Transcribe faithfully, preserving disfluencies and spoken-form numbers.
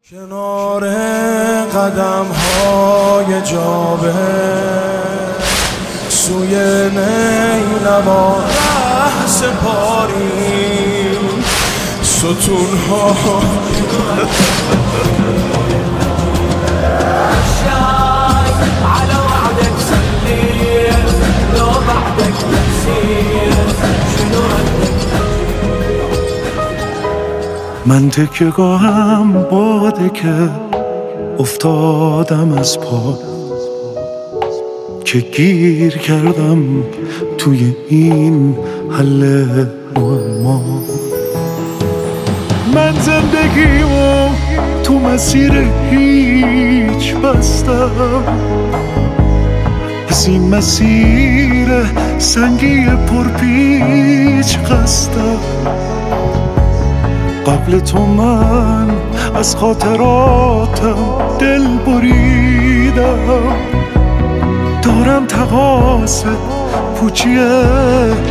کنار قدم های جابه سوی نیلوان ره سپاری ستون ها على وعدك سلير لو بعدك تسير شنو من تکیه گاهم باده که افتادم از پا که گیر کردم توی این حل معما. من زندگیمو تو مسیر هیچ بستم، از این مسیر سنگی پرپیچ قصدم. قبل تو من از خاطراتم دل بریدم، دارم تقاص پوچی